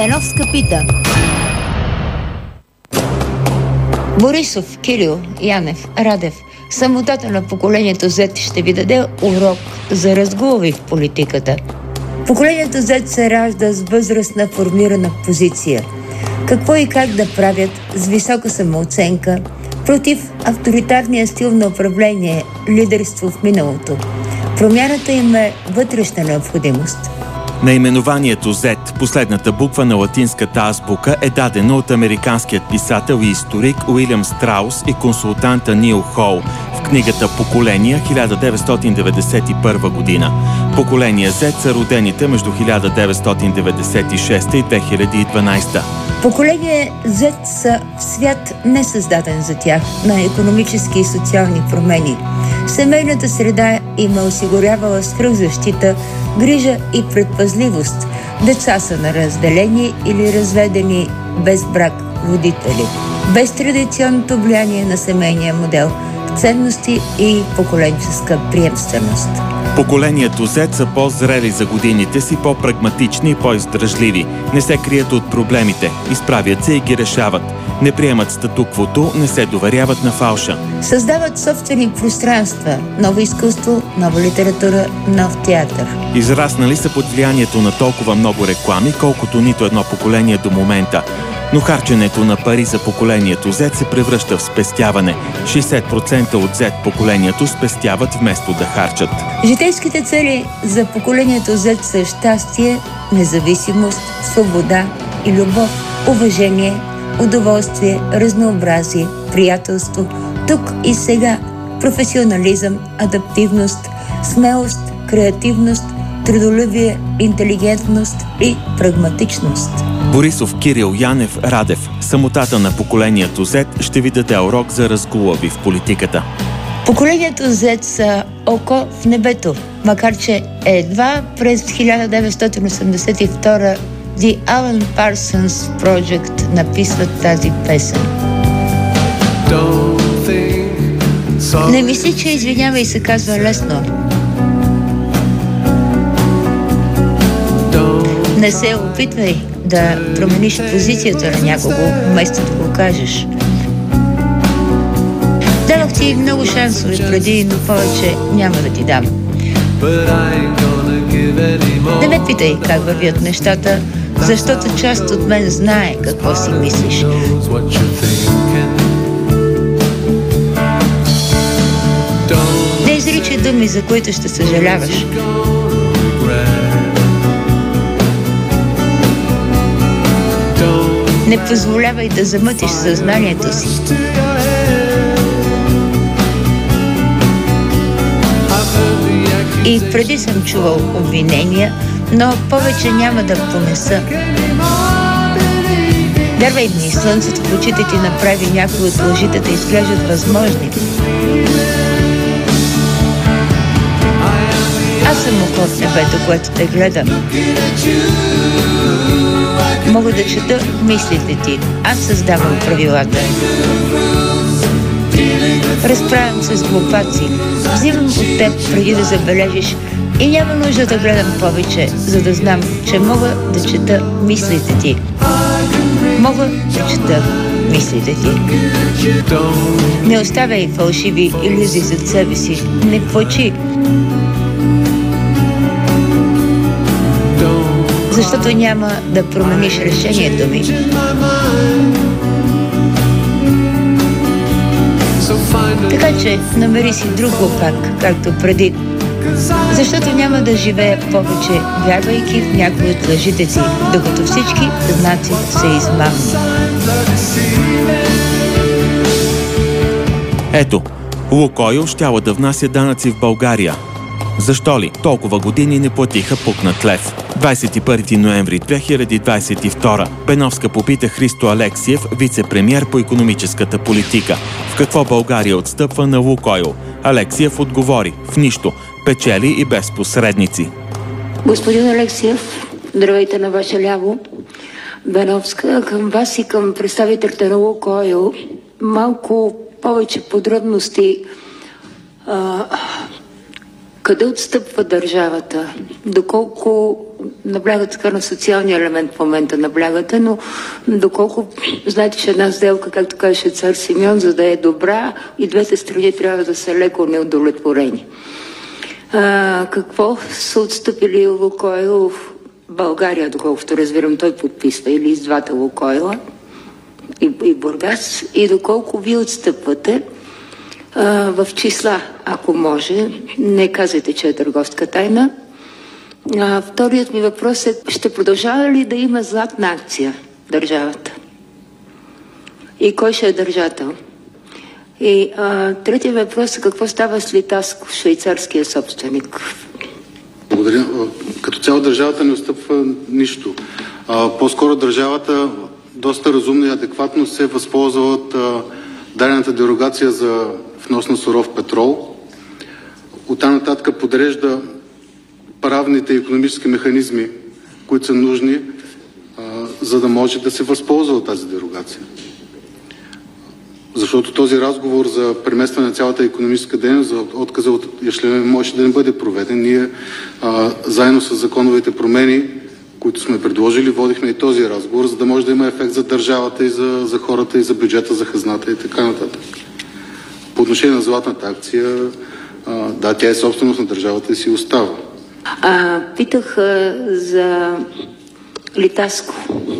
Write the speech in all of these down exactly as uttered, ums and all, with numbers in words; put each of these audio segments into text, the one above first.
Беновска пита. Борисов, Кирил, Янев, Радев. Самотата на поколението Z ще ви даде урок за разгулови в политиката. Поколението Z се ражда с възрастна формирана позиция. Какво и как да правят с висока самооценка против авторитарния стил на управление, лидерство в миналото. Промяната им е вътрешна необходимост. Наименованието Z, последната буква на латинската азбука, е дадено от американският писател и историк Уилям Страус и консултанта Нил Хол в книгата «Поколения» хиляда деветстотин деветдесет и първа година. Поколение Z са родените между хиляда деветстотин деветдесет и шеста и две хиляди и дванадесета. Поколение Z са в свят не създаден за тях на икономически и социални промени. Семейната среда им е осигурявала свръхзащита, грижа и предпазливост. Деца са на разделени или разведени без брак родители, без традиционното влияние на семейния модел, ценности и поколенческа приемственост. Поколението Z са по-зрели за годините си, по-прагматични и по-издръжливи. Не се крият от проблемите, изправят се и ги решават. Не приемат статуквото, не се доверяват на фалша. Създават собствени пространства, ново изкуство, нова литература, нов театър. Израснали са под влиянието на толкова много реклами, колкото нито едно поколение до момента. Но харченето на пари за поколението Z се превръща в спестяване. шейсет процента от Z поколението спестяват вместо да харчат. Житейските цели за поколението Z са щастие, независимост, свобода и любов, уважение, удоволствие, разнообразие, приятелство, тук и сега, професионализъм, адаптивност, смелост, креативност, трудолюбие, интелигентност и прагматичност. Борисов, Кирил, Янев, Радев. Самотата на поколението Z ще ви даде урок за разгулави в политиката. Поколението Z са око в небето, макар че едва през хиляда деветстотин осемдесет и втора The Alan Parsons Project написват тази песен. Не мисли, че извинявай се казва лесно. Не се опитвай да промениш позицията на някого, вместо да го кажеш. Дадох ти много шансове преди, но повече няма да ти дам. Не ме питай как вървят нещата, защото част от мен знае какво си мислиш. Не изричай думи, за които ще съжаляваш. Не позволявай да замътиш съзнанието си. И преди съм чувал обвинения, но повече няма да понеса. Вярвай ми, слънцето в очите ти направи някои от лъжите да изглеждат възможни. Аз съм око в небето, което те гледам. Мога да чета мислите ти. Аз създавам правилата. Разправям се с глупаци. Взимам от теб преди да забележиш и няма нужда да гледам повече, за да знам, че мога да чета мислите ти. Мога да чета мислите ти. Не оставяй фалшиви илюзии зад себе си. Не плачи. Защото няма да промениш решението ми. Така че намери си друг глупак, както преди. Защото няма да живея повече, вярвайки в някои от лъжите си, докато всички знаци са измамни. Ето, Лукойл щяла да внася данъци в България. Защо ли? Толкова години не платиха пукнат лев. двадесет и първи ноември две хиляди двадесет и втора. Беновска попита Христо Алексиев, вице-премиер по икономическата политика. В какво България отстъпва на Лукойл? Алексиев отговори: в нищо. Печели и без посредници. Господин Алексиев, здравейте на ваше ляво. Беновска, към вас и към представителите на Лукойл малко повече подробности. А, къде отстъпва държавата? Доколко наблягате така на социалния елемент в момента, наблягате, но доколко знаете, че една сделка, както каже цар Симеон, за да е добра, и двете страни трябва да са леко неудовлетворени. А, какво са отстъпили Лукойл в България, доколкото разбирам, той подписва, или из двата Лукойла и, и Бургас, и доколко ви отстъпвате а, в числа, ако може, не казвайте, че е търговска тайна. А, вторият ми въпрос е, ще продължава ли да има златна акция държавата? И кой ще е държател? И а, третия въпрос е, какво става с Литаско, швейцарския собственик? Благодаря. Като цяло държавата не отстъпва нищо. А, по-скоро държавата доста разумно и адекватно се възползва от а, дадената дерогация за внос на суров петрол. Оттам нататък подрежда правните и икономически механизми, които са нужни, а, за да може да се възползва от тази дерогация. Защото този разговор за преместване на цялата икономическа дейност, за отказа от яшлеме, може да не бъде проведен. Ние а, заедно с законовите промени, които сме предложили, водихме и този разговор, за да може да има ефект за държавата и за, за хората, и за бюджета, за хазната и така нататък. По отношение на златната акция, а, да, тя е собственост на държавата и си остава. А, питах а, за Литаско.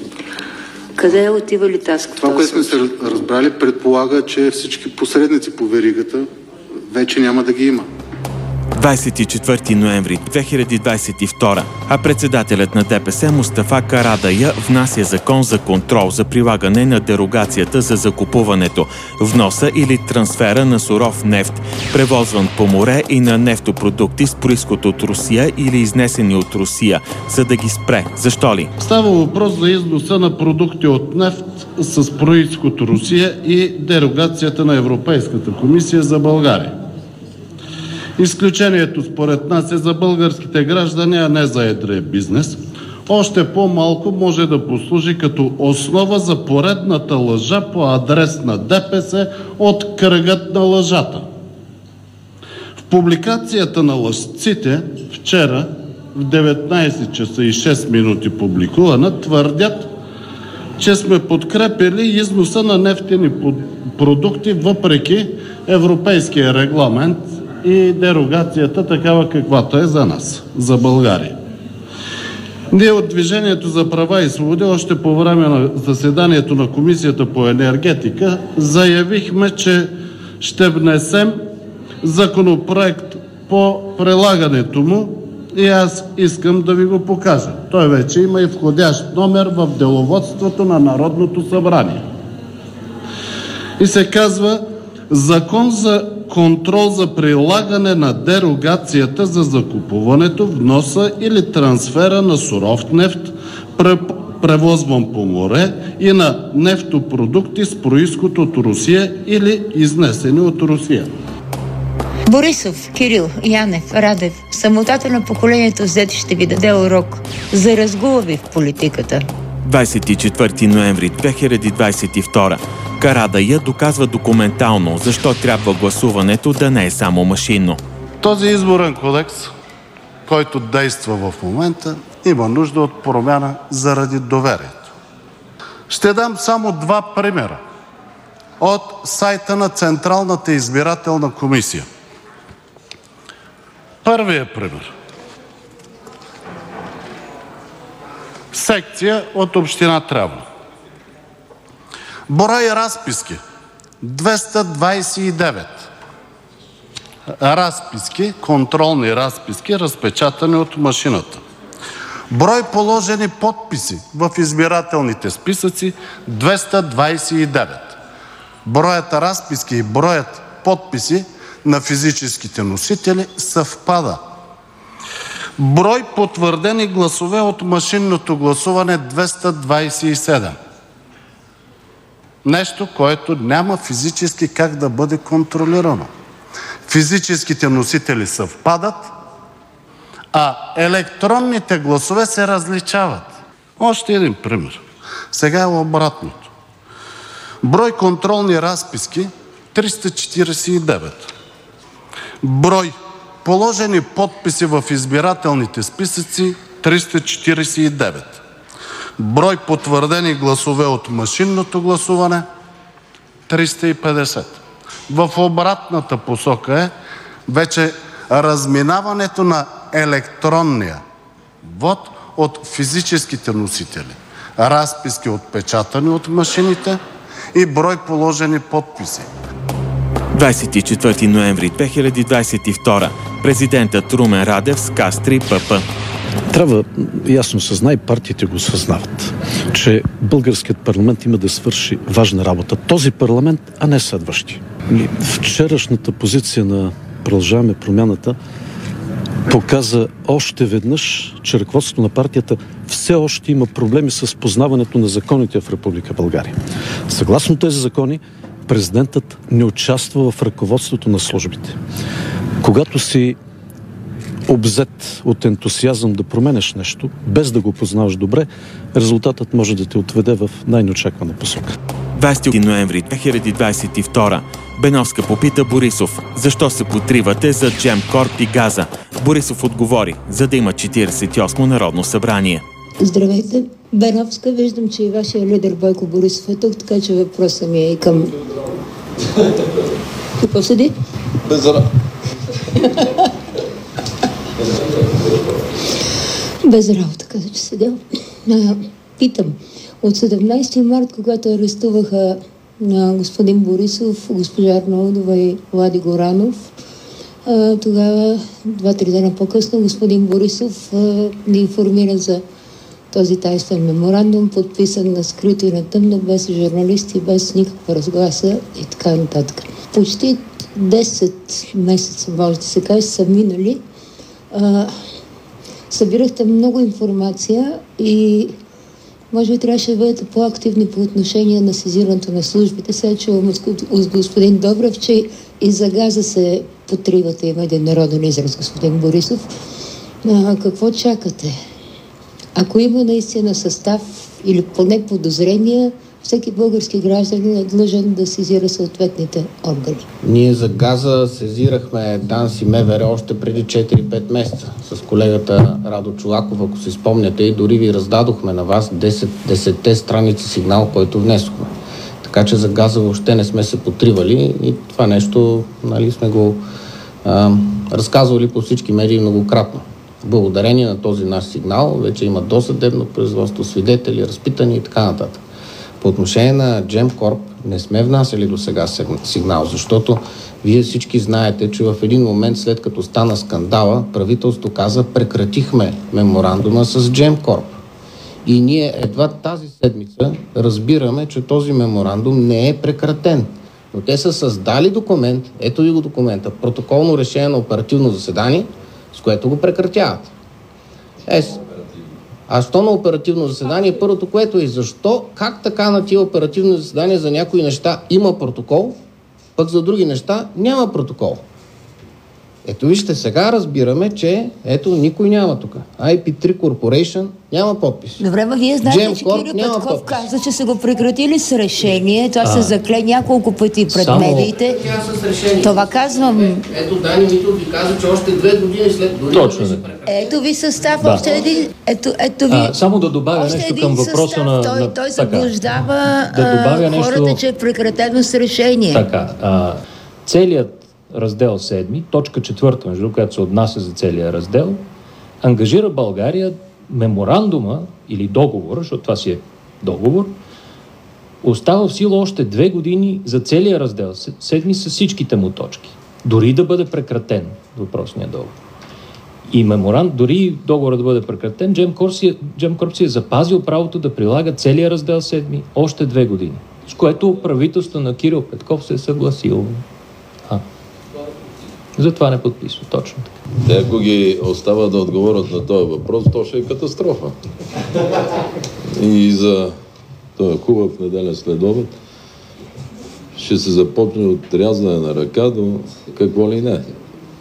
Къде отива Литаско? Това, което сме се разбрали, предполага, че всички посредници по веригата вече няма да ги има. двадесет и четвърти ноември две хиляди двадесет и втора, а председателят на ДПС Мустафа Карадайъ внася закон за контрол за прилагане на дерогацията за закупуването, вноса или трансфера на суров нефт, превозван по море, и на нефтопродукти с произход от Русия или изнесени от Русия, за да ги спре. Защо ли? Става въпрос за износа на продукти от нефт с произход от Русия и дерогацията на Европейската комисия за България. Изключението според нас е за българските граждани, а не за едрия бизнес. Още по-малко може да послужи като основа за поредната лъжа по адрес на ДПС от кръгът на лъжата. В публикацията на лъжците вчера в деветнадесет часа и шест минути публикувана твърдят, че сме подкрепили износа на нефтени продукти въпреки европейския регламент и дерогацията такава каквато е за нас, за България. Ние от Движението за права и свободи още по време на заседанието на Комисията по енергетика заявихме, че ще внесем законопроект по прилагането му и аз искам да ви го покажа. Той вече има и входящ номер в деловодството на Народното събрание. И се казва Закон за контрол за прилагане на дерогацията за закупуването, вноса или трансфера на суров нефт, превозван по море, и на нефтопродукти с произход от Русия или изнесени от Русия. Борисов, Кирил, Янев, Радев, самотата на поколението зет ще ви даде урок за разгуби в политиката. двадесет и четвърти ноември две хиляди двадесет и втора. Карадайъ доказва документално защо трябва гласуването да не е само машинно. Този изборен кодекс, който действа в момента, има нужда от промяна заради доверието. Ще дам само два примера от сайта на Централната избирателна комисия. Първият пример. Секция от община Трявна. Брой разписки двеста двадесет и девет. Разписки, контролни разписки, разпечатани от машината. Брой положени подписи в избирателните списъци двеста двадесет и девет. Броят разписки и броят подписи на физическите носители съвпада. Брой потвърдени гласове от машинното гласуване двеста двадесет и седем. Нещо, което няма физически как да бъде контролирано. Физическите носители съвпадат, а електронните гласове се различават. Още един пример. Сега е обратното. Брой контролни разписки триста четиридесет и девет. Брой положени подписи в избирателните списъци триста четиридесет и девет. Брой потвърдени гласове от машинното гласуване – триста и петдесет. В обратната посока е вече разминаването на електронния вот от физическите носители, разписки отпечатани от машините и брой положени подписи. двадесет и четвърти ноември две хиляди двадесет и втора. Президентът Румен Радев скастри ПП. Трябва ясно съзнае, партиите го съзнават, че българският парламент има да свърши важна работа. Този парламент, а не следващи. Вчерашната позиция на Продължаваме промяната показа още веднъж, че ръководството на партията все още има проблеми с познаването на законите в Република България. Съгласно тези закони, президентът не участва в ръководството на службите. Когато си обзет от ентусиазъм да променеш нещо, без да го познаваш добре, резултатът може да те отведе в най-неочаквана посока. двадесети ноември две хиляди двадесет и втора. Беновска попита Борисов: защо се потривате за Gemcorp и газа? Борисов отговори: за да има четиридесет и осмо народно събрание. Здравейте, Беновска. Виждам, че и вашия лидер Бойко Борисов е тук, така че въпросът ми е и към... Какво седи? Без работа. Без работа, каза, че седел. Питам, от седемнадесети март, когато арестуваха на господин Борисов, госпожа Арнаудова и Влади Горанов, тогава, два-три дена по-късно, господин Борисов ни информира за този тайствен меморандум, подписан на скрито и на тъмно, без журналисти, без никаква разгласа и така нататък. Почти десет месеца, може да се каже, са минали. Събирахте много информация и може би трябваше да бъдете по-активни по отношение на сезирането на службите. Сега чувам от господин Добрев, че и за газа се потривате, има един народен израз, господин Борисов. А, какво чакате? Ако има наистина състав или поне подозрения, всеки български гражданин е длъжен да сезира съответните органи. Ние за газа сезирахме ДАНС и МВР още преди четири-пет месеца с колегата Радо Чолаков, ако си спомняте, и дори ви раздадохме на вас десетте страници сигнал, който внесохме. Така че за газа въобще не сме се потривали и това нещо, нали, сме го а, разказвали по всички медии многократно. Благодарение на този наш сигнал вече има досъдебно производство, свидетели, разпитани и така нататък. По отношение на Gemcorp не сме внасяли до сега сигнал, защото вие всички знаете, че в един момент, след като стана скандала, правителството каза: прекратихме меморандума с Gemcorp. И ние едва тази седмица разбираме, че този меморандум не е прекратен. Но те са създали документ, ето ви го документа, протоколно решение на оперативно заседание, с което го прекратяват. Е, а що на оперативно заседание? Първото, което е: защо, как така на тия оперативни заседания за някои неща има протокол, пък за други неща няма протокол? Ето вижте, сега разбираме, че ето никой няма тук. ай пи три Corporation няма подпис. Добре, ма вие знаете, Gemcorp че Кирил Петков подпис. каза, че са го прекратили с решение. Това а, се закле няколко пъти пред само... медиите. Това казвам. Ето Дани Митов ви каза, че още две години след... Точно. Ето ви състав, да. Още един... Ето, ето ви... А, само да добавя нещо към въпроса състав. на... Той, на... той заблуждава да а, хората, нещо... че е прекратено с решение. Така. А, целият раздел седми, точка четвърта, между която се отнася за целия раздел, ангажира България меморандума или договор, защото това си е договор, остава в сила още две години за целия раздел седми с всичките му точки. Дори да бъде прекратен въпросния договор. И меморанд, дори договора да бъде прекратен, Gemcorp си, Gemcorp си е запазил правото да прилага целия раздел седми още две години, с което правителството на Кирил Петков се е съгласило. А. Затова не подписва, точно така. Те, ако ги остава да отговорят на този въпрос, то ще е катастрофа. И за този хубав неделя следобед ще се започне от рязане на ръка до какво ли не.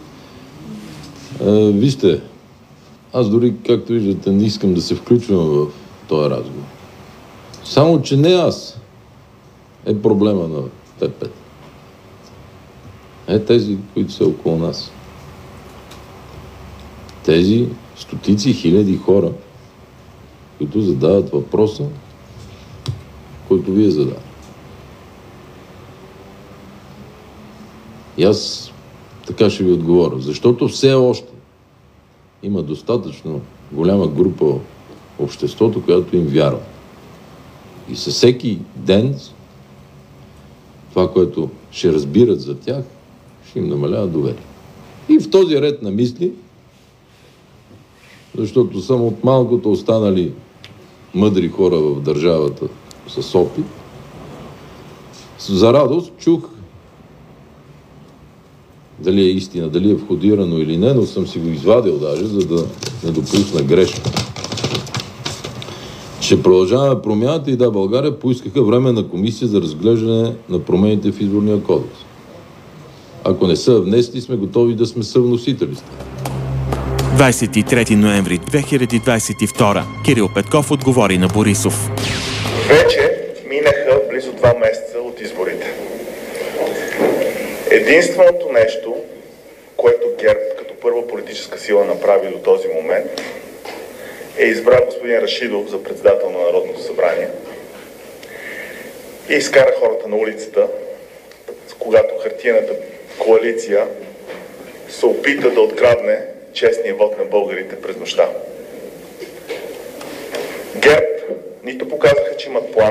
А, вижте, аз дори, както виждате, не искам да се включвам в този разговор. Само, че не аз е проблема на ПП. Е тези, които са около нас. Тези стотици хиляди хора, които задават въпроса, който вие задавате. И аз така ще ви отговоря. Защото все още има достатъчно голяма група в обществото, която им вярва. И със всеки ден това, което ще разбират за тях, ще им намалява доверие. И в този ред на мисли, защото съм от малкото останали мъдри хора в държавата с опит, за радост чух, дали е истина, дали е входирано или не, но съм си го извадил даже, за да не допусна грешка. Ще продължаваме промяната и да, България поискаха временна комисия за разглеждане на промените в изборния кодекс. Ако не са внесли, сме готови да сме съвносители. двадесет и трети ноември две хиляди двадесет и втора. Кирил Петков отговори на Борисов. Вече минаха близо два месеца от изборите. Единственото нещо, което ГЕРБ като първа политическа сила направи до този момент, е избра господин Рашидов за председател на Народното събрание и изкара хората на улицата, когато хартиената коалиция се опита да открадне честния вод на българите през нощта. ГЕРБ нито показаха, че имат план.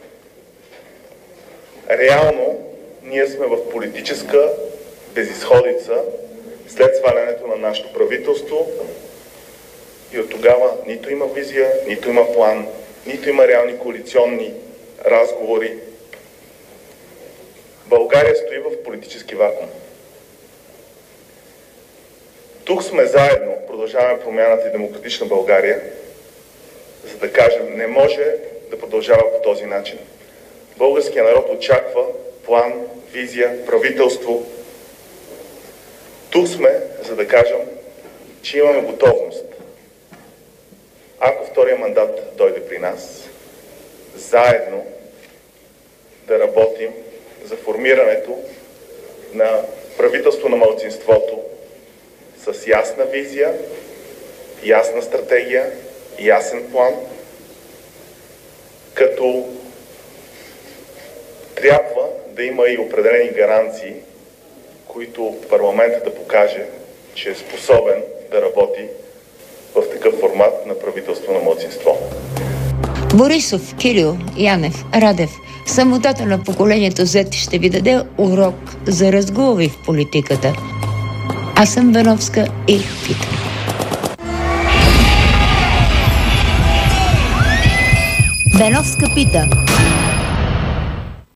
Реално ние сме в политическа безизходица след свалянето на нашето правителство и от тогава нито има визия, нито има план, нито има реални коалиционни разговори. България стои в политически вакуум. Тук сме заедно, продължаваме промяната и демократична България, за да кажем, не може да продължава по този начин. Българският народ очаква план, визия, правителство. Тук сме, за да кажем, че имаме готовност. Ако втория мандат дойде при нас, заедно да работим за формирането на правителство на малцинството с ясна визия, ясна стратегия, ясен план, като трябва да има и определени гаранции, които парламентът да покаже, че е способен да работи в такъв формат на правителство на малцинство. Борисов, Кирил, Янев, Радев, самотата на поколението Z ще ви даде урок за разговори в политиката. Аз съм Беновска и питам. Беновска пита.